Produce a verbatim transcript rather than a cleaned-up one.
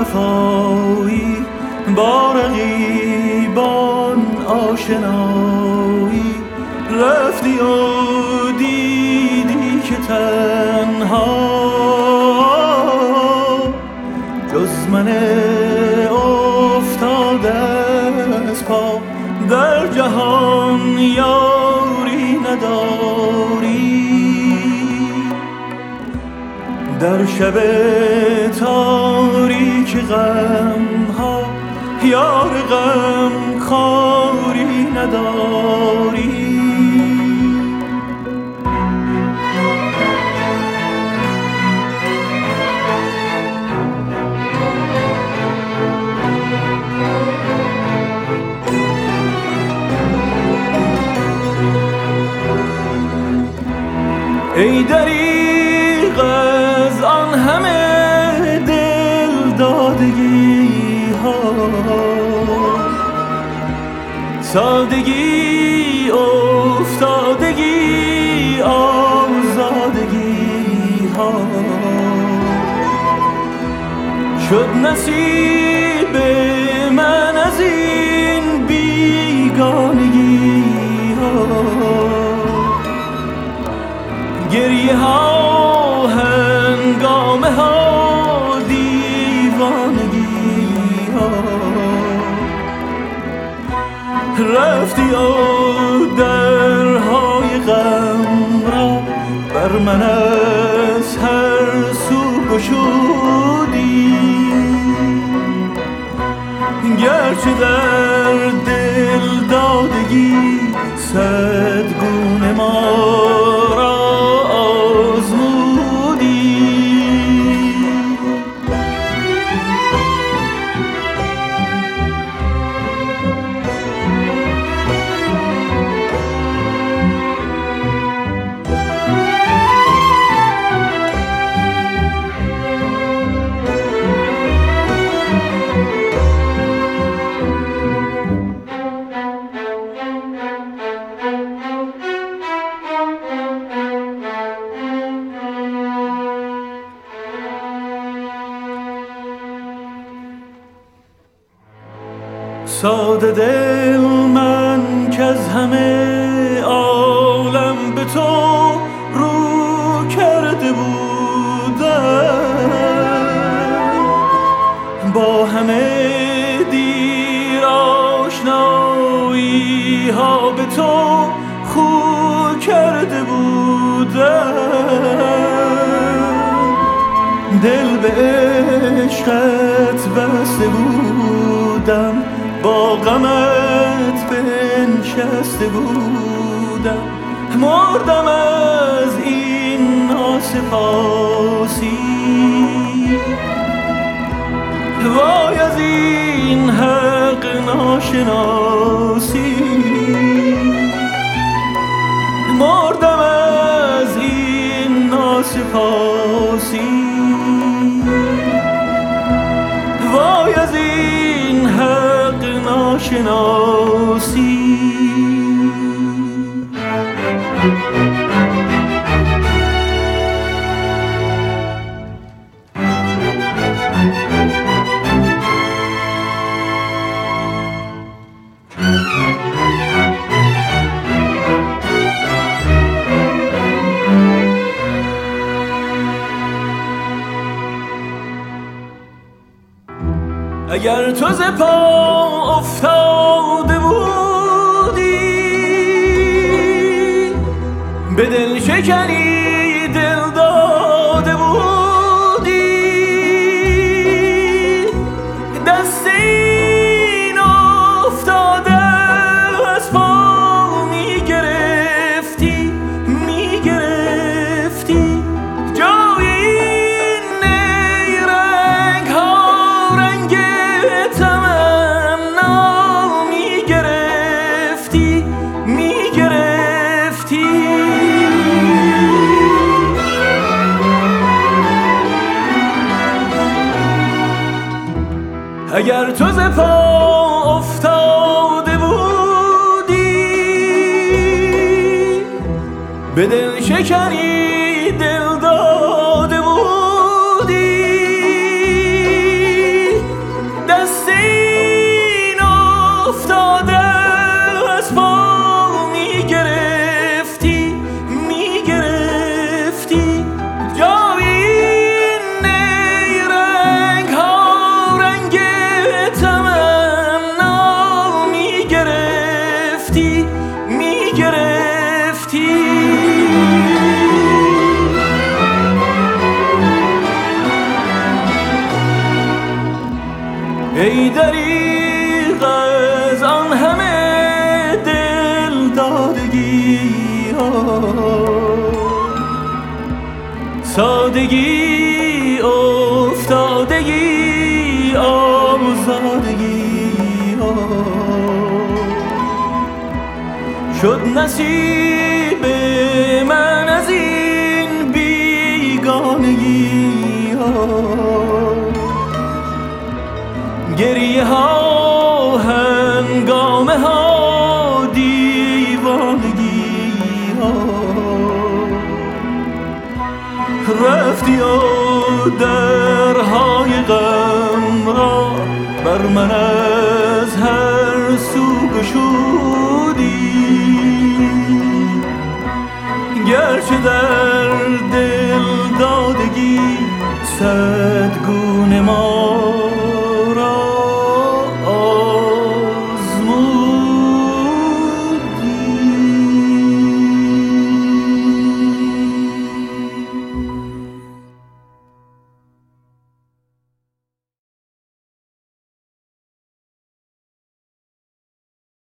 وفایی، با رقیبان آشنایی، رفتی و دیدی که تنها جز من افتاده از پا در جهان یاری نداری. در شب تاریک غم ها یار غم خاری نداری. ای دریغ از آن همه دل دادگی ها، سادگی افتادگی آزادگی ها، شد نصیب من از این بیگانگی ها. گریه ها هنگامه ها دیوانگی ها، رفتی و درهای غم را بر من از هر سو گشودی. گرچه در دل دادگی صد گونه ما را ساده دل من که از همه عالم به تو رو کرده بودم، با همه دیر آشنایی ها به تو خو کرده بودم. دل به عشقت بسته بودم، با غمت بنشسته بودم. مردم از این ناسپاسی، وای از این حق ناشناسی. مردم از این ناسپاسی، وای از این حق ناشناسی. اگر تو ز پا افتاده بودی، به دل شکنی دل داده بودی، دست این افتاده از پا می گرفتی می گرفتی. جای این نیرنگ ها رنگ تمنا می گرفتی می گرفتی. اگر تو ز پا افتاده بودی، به دل شکنی دل داده بودی، ای دریغ از آن همه دل دادگی ها، سادگی افتادگی آزادگی ها، شد نصیب من از این بیگانگی ها. گریه ها هنگامه ها دیوانگی ها، رفتی و درهای غم را بر من از هر سو گشودی، گرچه در دل دادگی صد گونه ما